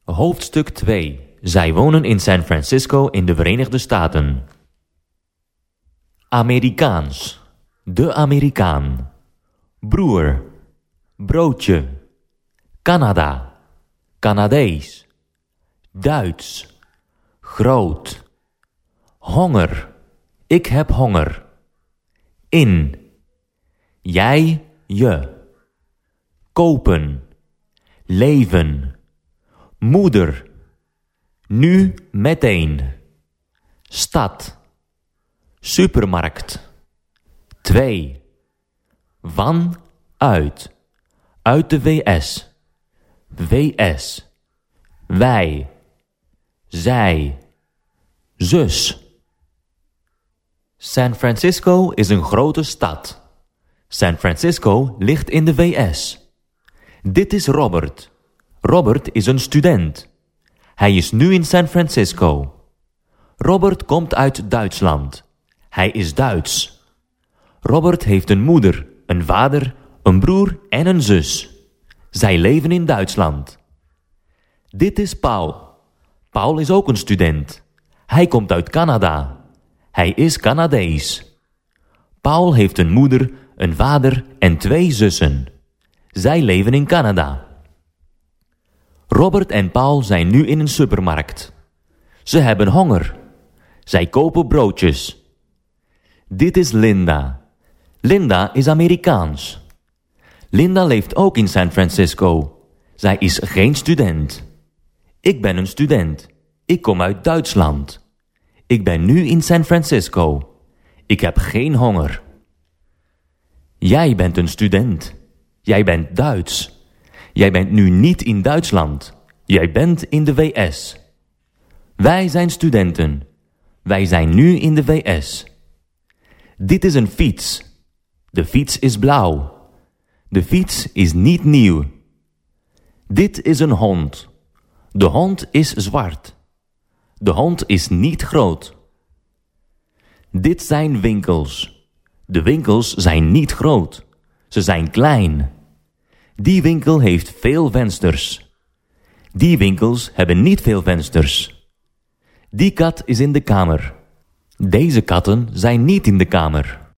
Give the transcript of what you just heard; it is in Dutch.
Hoofdstuk 2. Zij wonen in San Francisco in de Verenigde Staten. Amerikaans. De Amerikaan. Broer. Broodje. Canada. Canadees. Duits. Groot. Honger. Ik heb honger. In. Jij, je. Kopen. Leven. Moeder. Nu meteen. Stad. Supermarkt. 2. Van, uit. Uit de VS. VS. Wij. Zij. Zus. San Francisco is een grote stad. San Francisco ligt in de VS. Dit is Robert. Robert is een student. Hij is nu in San Francisco. Robert komt uit Duitsland. Hij is Duits. Robert heeft een moeder, een vader, een broer en een zus. Zij leven in Duitsland. Dit is Paul. Paul is ook een student. Hij komt uit Canada. Hij is Canadees. Paul heeft een moeder, een vader en 2 zussen. Zij leven in Canada. Robert en Paul zijn nu in een supermarkt. Ze hebben honger. Zij kopen broodjes. Dit is Linda. Linda is Amerikaans. Linda leeft ook in San Francisco. Zij is geen student. Ik ben een student. Ik kom uit Duitsland. Ik ben nu in San Francisco. Ik heb geen honger. Jij bent een student. Jij bent Duits. Jij bent nu niet in Duitsland. Jij bent in de VS. Wij zijn studenten. Wij zijn nu in de VS. Dit is een fiets. De fiets is blauw. De fiets is niet nieuw. Dit is een hond. De hond is zwart. De hond is niet groot. Dit zijn winkels. De winkels zijn niet groot. Ze zijn klein. Die winkel heeft veel vensters. Die winkels hebben niet veel vensters. Die kat is in de kamer. Deze katten zijn niet in de kamer.